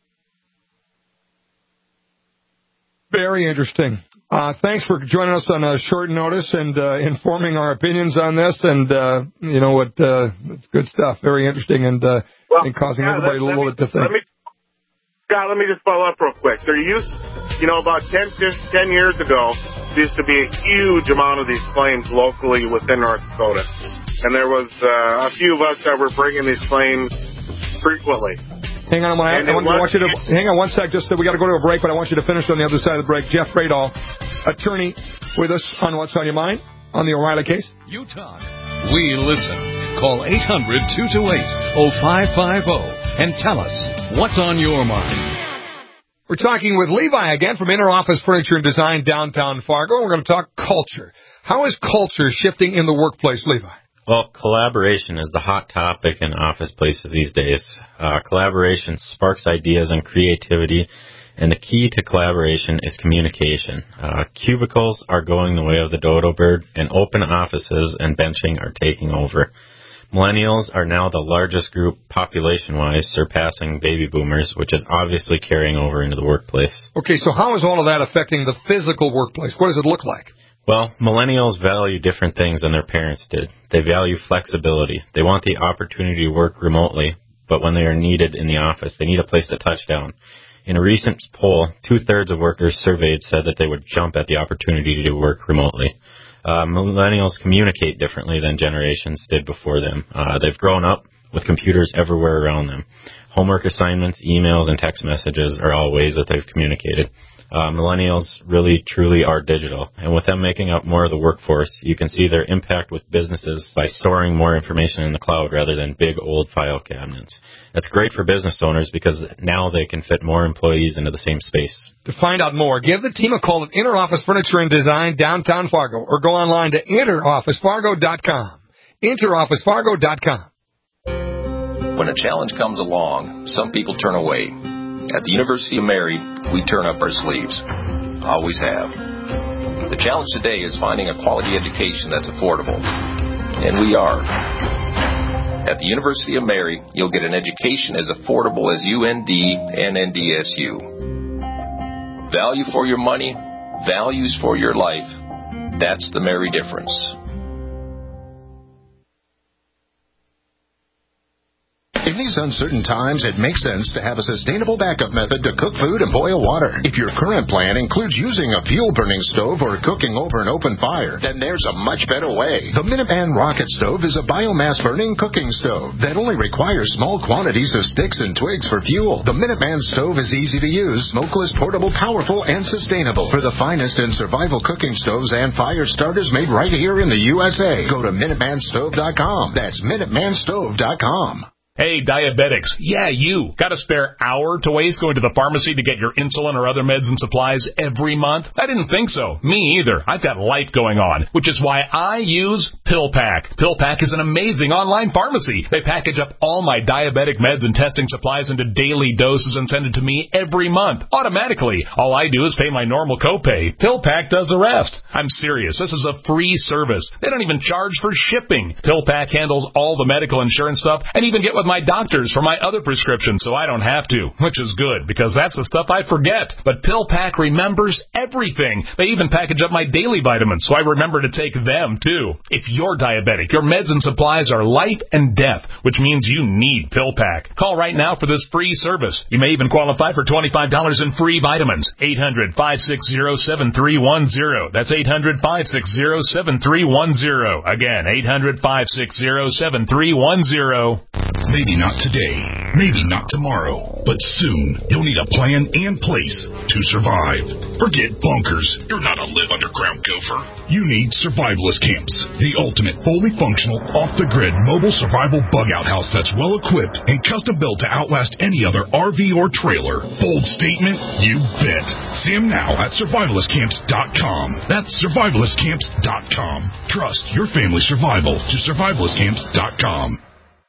Very interesting. Uh, thanks for joining us on a short notice and uh, informing our opinions on this. And, uh, you know what, uh, it's good stuff. Very interesting and, uh, well, and causing yeah, everybody let, a little let me, bit to think. Let me, Scott, let me just follow up real quick. There used, you know, about ten, ten years ago, there used to be a huge amount of these claims locally within North Dakota. And there was uh, a few of us that were bringing these claims frequently. Hang on, I, I, want, I want you to hang on one sec. Just we got to go to a break, but I want you to finish on the other side of the break. Jeff Fradall, attorney, with us on What's on Your Mind on the O'Reilly case. You talk, we listen. Call eight hundred, two two eight, oh five five oh and tell us what's on your mind. We're talking with Levi again from Inner Office Furniture and Design, downtown Fargo. We're going to talk culture. How is culture shifting in the workplace, Levi? Well, collaboration is the hot topic in office places these days. Uh, collaboration sparks ideas and creativity, and the key to collaboration is communication. Uh, cubicles are going the way of the dodo bird, and open offices and benching are taking over. Millennials are now the largest group population-wise, surpassing baby boomers, which is obviously carrying over into the workplace. Okay, so how is all of that affecting the physical workplace? What does it look like? Well, millennials value different things than their parents did. They value flexibility. They want the opportunity to work remotely, but when they are needed in the office, they need a place to touch down. In a recent poll, two-thirds of workers surveyed said that they would jump at the opportunity to work remotely. Uh, millennials communicate differently than generations did before them. Uh, they've grown up with computers everywhere around them. Homework assignments, emails, and text messages are all ways that they've communicated. Uh, millennials really, truly are digital. And with them making up more of the workforce, you can see their impact with businesses by storing more information in the cloud rather than big old file cabinets. That's great for business owners because now they can fit more employees into the same space. To find out more, give the team a call at Interoffice Furniture and Design, downtown Fargo, or go online to interoffice fargo dot com. interoffice fargo dot com. When a challenge comes along, some people turn away. At the University of Mary, we turn up our sleeves. Always have. The challenge today is finding a quality education that's affordable. And we are. At the University of Mary, you'll get an education as affordable as U N D and N D S U. Value for your money, values for your life. That's the Mary difference. In these uncertain times, it makes sense to have a sustainable backup method to cook food and boil water. If your current plan includes using a fuel-burning stove or cooking over an open fire, then there's a much better way. The Minuteman Rocket Stove is a biomass-burning cooking stove that only requires small quantities of sticks and twigs for fuel. The Minuteman Stove is easy to use, smokeless, portable, powerful, and sustainable. For the finest in survival cooking stoves and fire starters made right here in the U S A, go to minuteman stove dot com. That's minuteman stove dot com. Hey, diabetics. Yeah, you. Got a spare hour to waste going to the pharmacy to get your insulin or other meds and supplies every month? I didn't think so. Me either. I've got life going on, which is why I use PillPack. PillPack is an amazing online pharmacy. They package up all my diabetic meds and testing supplies into daily doses and send it to me every month, automatically. All I do is pay my normal copay. PillPack does the rest. I'm serious. This is a free service. They don't even charge for shipping. PillPack handles all the medical insurance stuff and even get with my doctors for my other prescriptions so I don't have to, which is good because that's the stuff I forget. But PillPack remembers everything. They even package up my daily vitamins so I remember to take them too. If you're diabetic, your meds and supplies are life and death, which means you need PillPack. Call right now for this free service. You may even qualify for twenty-five dollars in free vitamins. eight hundred, five six zero, seven three one zero. That's eight hundred, five six zero, seven three one zero. Again, eight hundred, five six zero, seven three one zero. Maybe not today, maybe not tomorrow, but soon you'll need a plan and place to survive. Forget bunkers. You're not a live underground gopher. You need survivalist camps, the ultimate fully functional, off-the-grid mobile survival bug-out house that's well-equipped and custom-built to outlast any other R V or trailer. Bold statement? You bet. See them now at survivalist camps dot com. That's survivalist camps dot com. Trust your family's survival to survivalist camps dot com.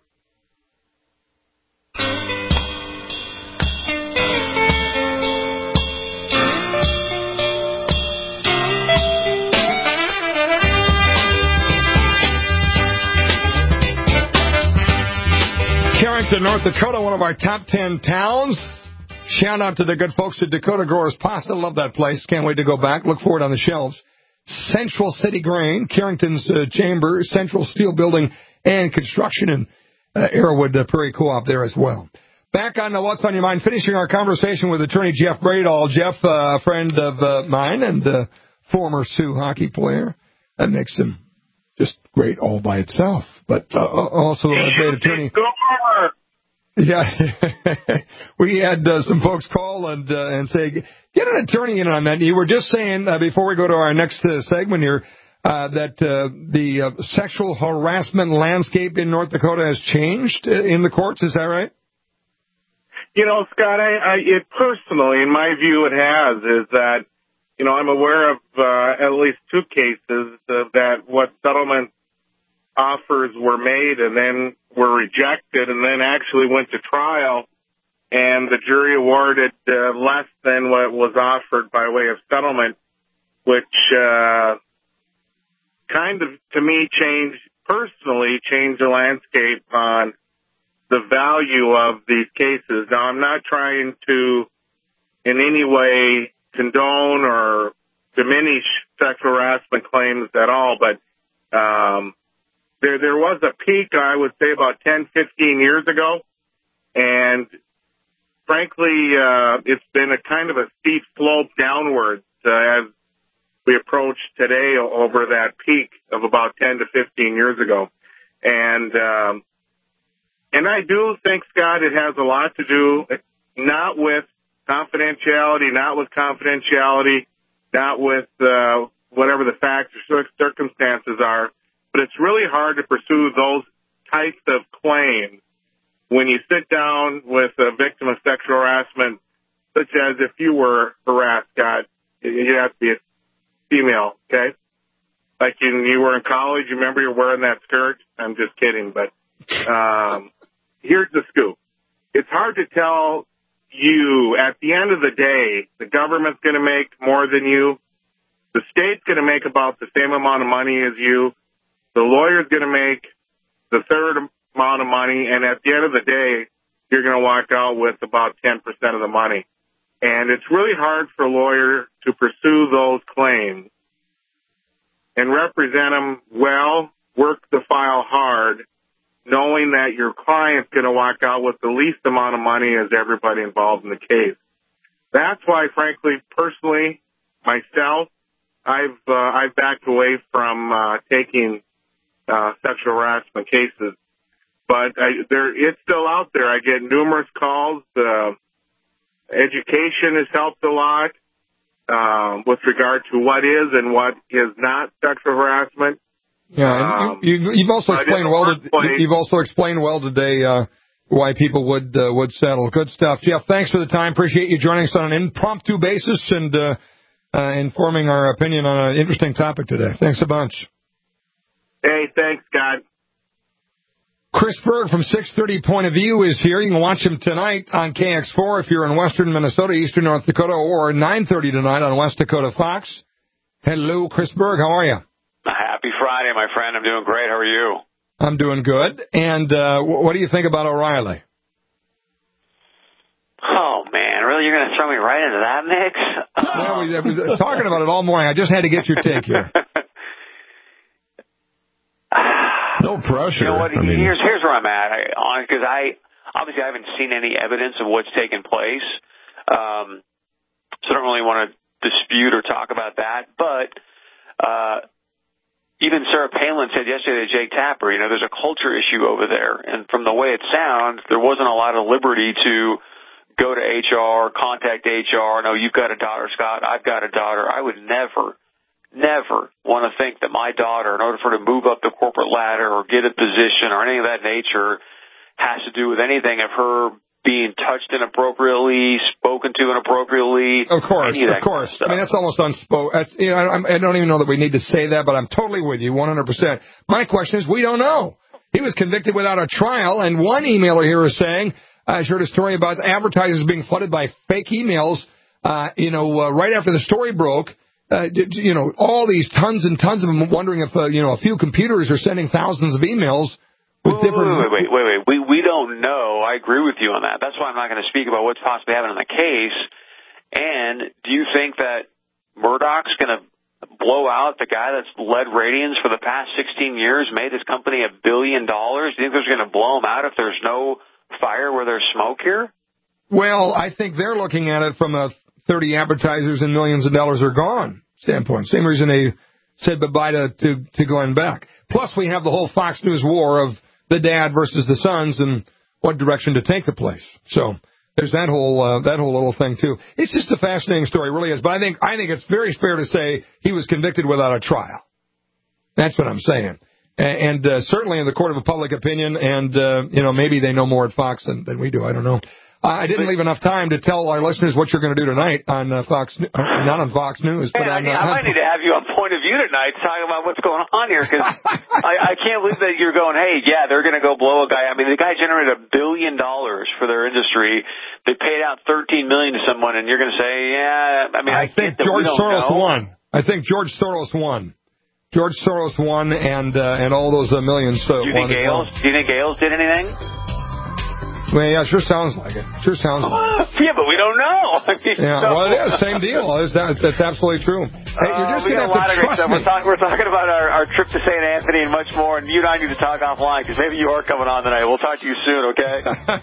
Carrington, North Dakota, one of our top ten towns. Shout out to the good folks at Dakota Growers Pasta. Love that place. Can't wait to go back. Look for it on the shelves. Central City Grain, Carrington's uh, Chamber, Central Steel Building and Construction, and uh, Arrowwood uh, Prairie Co-op there as well. Back on uh, What's on Your Mind, finishing our conversation with attorney Jeff Bradall. Jeff, uh, a friend of uh, mine and uh, former Sioux hockey player. That makes him just great all by itself, but uh, also a great attorney. Yeah, we had uh, some folks call and uh, and say, get an attorney in on that. You were just saying, uh, before we go to our next uh, segment here, uh, that uh, the uh, sexual harassment landscape in North Dakota has changed uh, in the courts. Is that right? You know, Scott, I, I, it personally, in my view, it has, is that, you know, I'm aware of uh, at least two cases uh, that what settlement offers were made and then were rejected and then actually went to trial, and the jury awarded uh, less than what was offered by way of settlement, which uh, kind of, to me, changed, personally, changed the landscape cases. Now, I'm not trying to in any way condone or diminish sexual harassment claims at all, but um, there there was a peak, I would say, about ten, fifteen years ago, and frankly, uh, it's been a kind of a steep slope downwards uh, as we approach today over that peak of about ten to fifteen years ago. And um, and I do think, Scott, it has a lot to do not with confidentiality, not with confidentiality, not with uh, whatever the facts or circumstances are, but it's really hard to pursue those types of claims when you sit down with a victim of sexual harassment, such as if you were harassed, Scott, you have to be a female, okay? Like you, you were in college, you remember you're wearing that skirt? I'm just kidding, but um, here's the scoop. It's hard to tell you, at the end of the day, the government's going to make more than you. The state's going to make about the same amount of money as you. The lawyer's going to make the third amount of money, and at the end of the day, you're going to walk out with about ten percent of the money. And it's really hard for a lawyer to pursue those claims and represent them well, work the file hard, knowing that your client's going to walk out with the least amount of money as everybody involved in the case. That's why, frankly, personally, myself, I've uh, I've backed away from uh, taking uh, sexual harassment cases. But I, there, it's still out there. I get numerous calls. Uh, education has helped a lot uh, with regard to what is and what is not sexual harassment. Yeah, and um, you, you, you've also explained well. To, you've also explained well today uh, why people would uh, would settle. Good stuff, Jeff. Thanks for the time. Appreciate you joining us on an impromptu basis and uh, uh, informing our opinion on an interesting topic today. Thanks a bunch. Hey, thanks, Scott. Chris Berg from six thirty Point of View is here. You can watch him tonight on K X four if you're in western Minnesota, eastern North Dakota, or nine thirty tonight on West Dakota Fox. Hello, Chris Berg. How are you? Happy Friday, my friend. I'm doing great. How are you? I'm doing good. And uh, what do you think about O'Reilly? Oh, man. Really? You're going to throw me right into that mix? Well, we, we were talking about it all morning. I just had to get your take here. No pressure. You know what? I mean, here's here's where I'm at. Because I, I obviously I haven't seen any evidence of what's taken place, um, so I don't really want to dispute or talk about that. But uh, even Sarah Palin said yesterday to Jake Tapper, you know, there's a culture issue over there, and from the way it sounds, there wasn't a lot of liberty to go to H R, contact H R. No, you've got a daughter, Scott. I've got a daughter. I would never. Never want to think that my daughter, in order for her to move up the corporate ladder or get a position or any of that nature, has to do with anything of her being touched inappropriately, spoken to inappropriately. Of course, of course. Of I mean, that's almost unspoken. That's, you know, I, I don't even know that we need to say that, but I'm totally with you, one hundred percent. My question is, we don't know. He was convicted without a trial, and one emailer here is saying, I heard a story about advertisers being flooded by fake emails, uh, you know, uh, right after the story broke. Uh, you know, all these tons and tons of them wondering if, uh, you know, a few computers are sending thousands of emails with wait, different... Wait, wait, wait, wait. We, we don't know. I agree with you on that. That's why I'm not going to speak about what's possibly happening in the case. And do you think that Murdoch's going to blow out the guy that's led ratings for the past sixteen years, made his company a billion dollars? Do you think they're going to blow him out if there's no fire where there's smoke here? Well, I think they're looking at it from a thirty advertisers and millions of dollars are gone standpoint. Same reason they said bye-bye to, to, to Glenn Beck. Plus, we have the whole Fox News war of the dad versus the sons and what direction to take the place. So there's that whole uh, that whole little thing, too. It's just a fascinating story, really is. But I think I think it's very fair to say he was convicted without a trial. That's what I'm saying. And, and uh, certainly in the court of public opinion, and, uh, you know, maybe they know more at Fox than, than we do. I don't know. Uh, I didn't leave enough time to tell our listeners what you're going to do tonight on uh, Fox, uh, not on Fox News, but hey, on. I, Uh, I might need to have you on Point of View tonight to talk about what's going on here, because I, I can't believe that you're going, hey, yeah, they're going to go blow a guy. I mean, the guy generated a billion dollars for their industry. They paid out thirteen million to someone, and you're going to say, yeah. I mean, I, I think George Soros know. won. I think George Soros won. George Soros won, and uh, and all those uh, millions. Uh, do you think Gales? Do you think Gales did anything? Well, yeah, sure sounds like it. Sure sounds like it. Yeah, but we don't know. I mean, yeah, so. well, it is. Same deal. It's, that, that's absolutely true. Hey, you're just uh, going to have to trust me. We're, talk, we're talking about our, our trip to Saint Anthony and much more, and you and I need to talk offline because maybe you are coming on tonight. We'll talk to you soon, okay?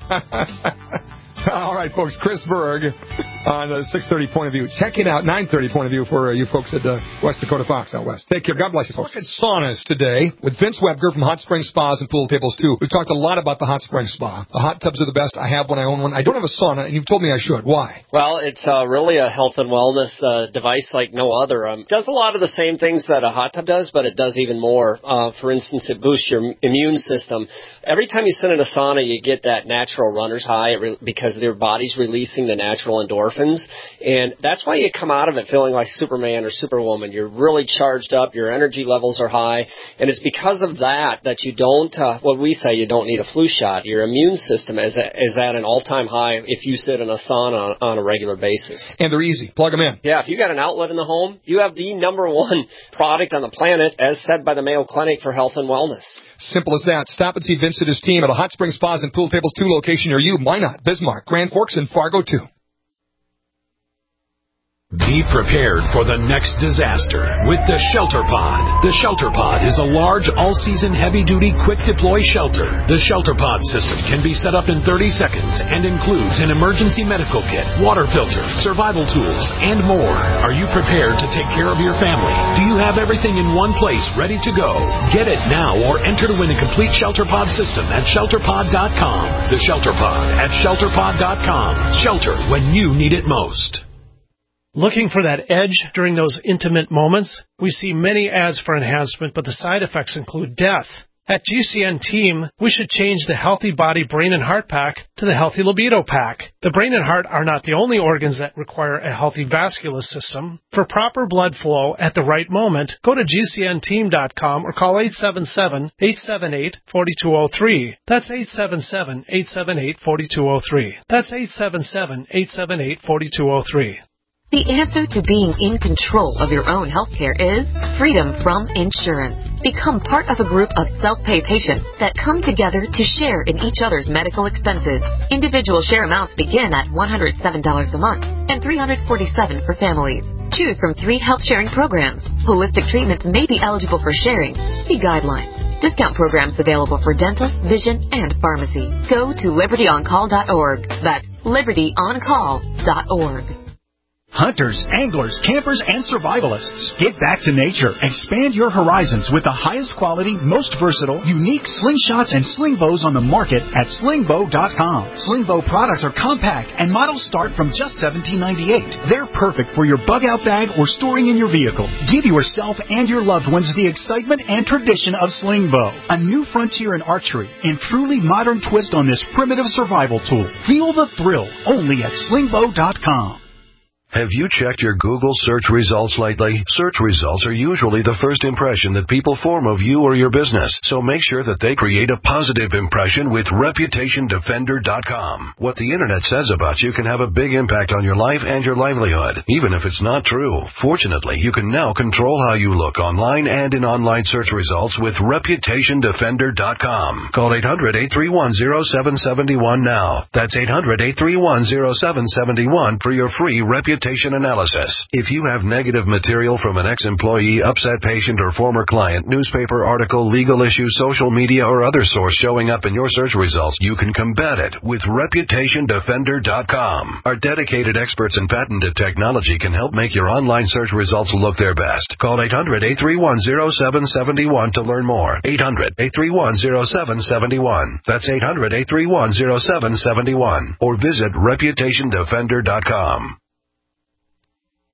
All right, folks. Chris Berg on the six thirty Point of View. Check it out, nine thirty Point of View for uh, you folks at uh, West Dakota Fox out west. Take care. God bless you, folks. Look at saunas today with Vince Webger from Hot Spring Spas and Pool Tables, too. We've talked a lot about the Hot Spring Spa. The hot tubs are the best. I have one. I own one. I don't have a sauna, and you've told me I should. Why? Well, it's uh, really a health and wellness uh, device like no other. Um, it does a lot of the same things that a hot tub does, but it does even more. Uh, for instance, it boosts your immune system. Every time you sit in a sauna, you get that natural runner's high re- because your body's releasing the natural endorphins. And that's why you come out of it feeling like Superman or Superwoman. You're really charged up. Your energy levels are high. And it's because of that that you don't, uh, what we say, you don't need a flu shot. Your immune system is at, is at an all-time high if you sit in a sauna on, on a regular basis. And they're easy. Plug them in. Yeah, if you got an outlet in the home, you have the number one product on the planet, as said by the Mayo Clinic for Health and Wellness. Simple as that. Stop and see Vince and his team at a Hot Spring Spas and Pool Tables two location near you. Why not? Bismarck, Grand Forks, and Fargo, too. Be prepared for the next disaster with the Shelter Pod. The Shelter Pod is a large, all-season, heavy-duty, quick-deploy shelter. The Shelter Pod system can be set up in thirty seconds and includes an emergency medical kit, water filter, survival tools, and more. Are you prepared to take care of your family? Do you have everything in one place ready to go? Get it now or enter to win a complete Shelter Pod system at shelter pod dot com. The Shelter Pod at shelter pod dot com. Shelter when you need it most. Looking for that edge during those intimate moments? We see many ads for enhancement, but the side effects include death. At G C N Team, we should change the Healthy Body Brain and Heart Pack to the Healthy Libido Pack. The brain and heart are not the only organs that require a healthy vascular system. For proper blood flow at the right moment, go to G C N team dot com or call eight seven seven, eight seven eight, four two zero three. That's eight seven seven, eight seven eight, four two zero three. That's eight seven seven, eight seven eight, four two zero three. The answer to being in control of your own healthcare is freedom from insurance. Become part of a group of self-pay patients that come together to share in each other's medical expenses. Individual share amounts begin at one hundred seven dollars a month and three hundred forty-seven dollars for families. Choose from three health sharing programs. Holistic treatments may be eligible for sharing. See guidelines. Discount programs available for dental, vision, and pharmacy. Go to liberty on call dot org. That's liberty on call dot org. Hunters, anglers, campers, and survivalists. Get back to nature. Expand your horizons with the highest quality, most versatile, unique slingshots and sling bows on the market at sling bow dot com. Sling bow products are compact and models start from just seventeen ninety-eight. They're perfect for your bug out bag or storing in your vehicle. Give yourself and your loved ones the excitement and tradition of sling bow. A new frontier in archery and truly modern twist on this primitive survival tool. Feel the thrill only at sling bow dot com. Have you checked your Google search results lately? Search results are usually the first impression that people form of you or your business, so make sure that they create a positive impression with reputation defender dot com. What the Internet says about you can have a big impact on your life and your livelihood, even if it's not true. Fortunately, you can now control how you look online and in online search results with reputation defender dot com. Call eight hundred, eight three one, zero seven seven one now. That's eight hundred, eight three one, zero seven seven one for your free reputation analysis. If you have negative material from an ex-employee, upset patient, or former client, newspaper article, legal issue, social media, or other source showing up in your search results, you can combat it with reputation defender dot com. Our dedicated experts in patented technology can help make your online search results look their best. Call eight hundred, eight three one, zero seven seven one to learn more. eight hundred, eight three one, zero seven seven one. That's eight hundred, eight three one, zero seven seven one. Or visit reputation defender dot com.